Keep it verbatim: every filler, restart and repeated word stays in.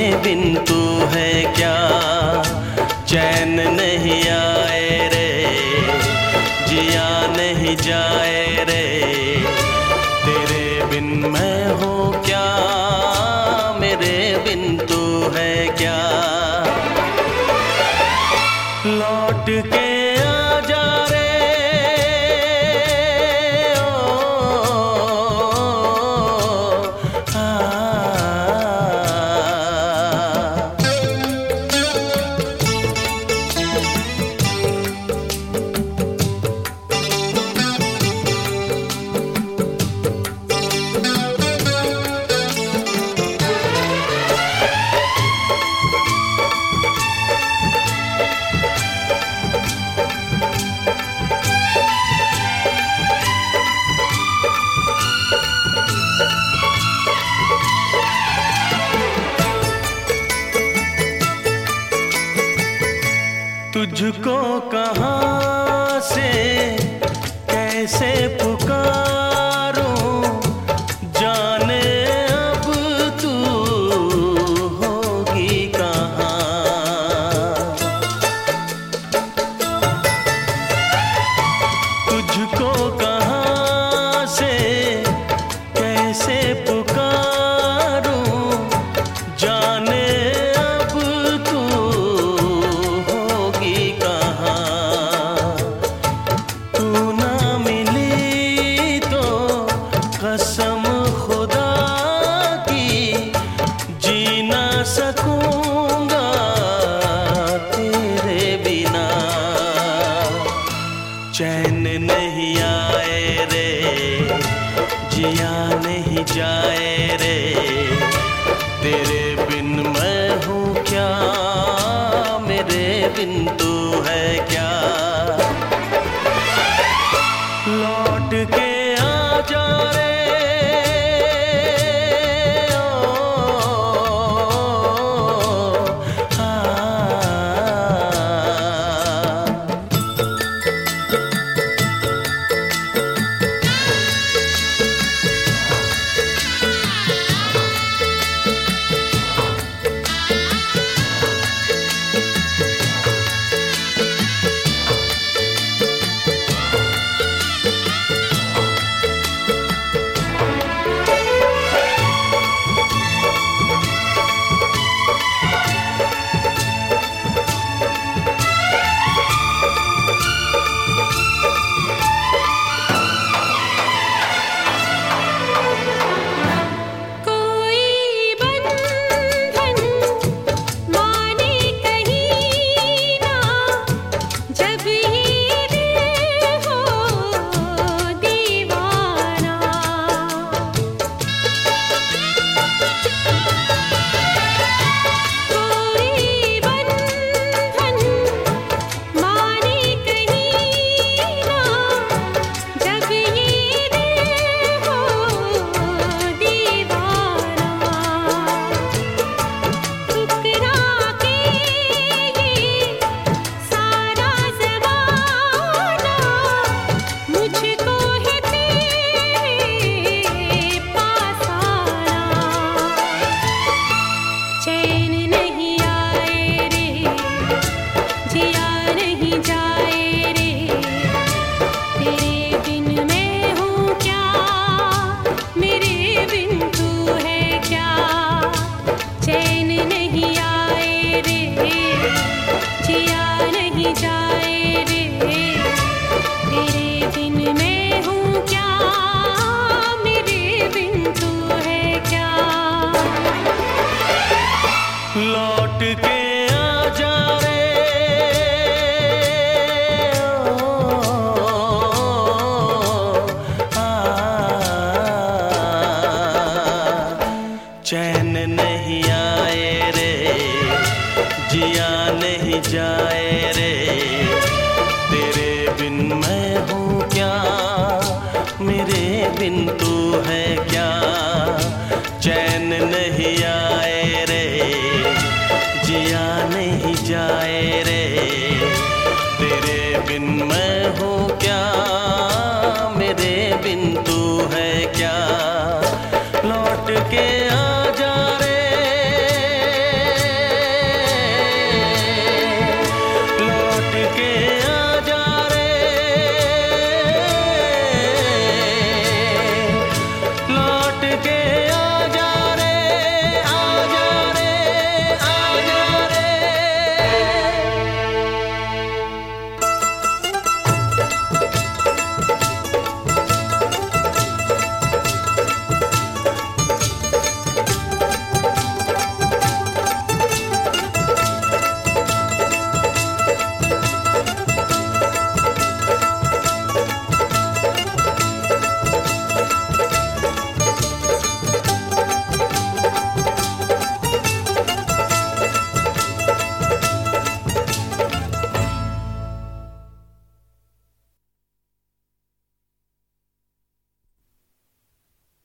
बिन तू है क्या, चैन नहीं आए रे, जिया नहीं जाए रे, तेरे बिन मैं हूँ क्या, मेरे बिन तू है क्या। लौट के आ जा रे, तुझको कहाँ से कैसे पुकारूं, जाने अब तू होगी कहाँ। तुझको कहाँ से कैसे पुकारूं, जाने कसम खुदा की जी ना सकूंगा तेरे बिना। चैन नहीं आए रे, जिया नहीं जाए रे, तेरे बिन मैं हूँ क्या, मेरे बिन तू है क्या। लौट के आ जा रे, लौट के आ जा रे, आ, चैन नहीं आए रे, जिया नहीं जाए रे,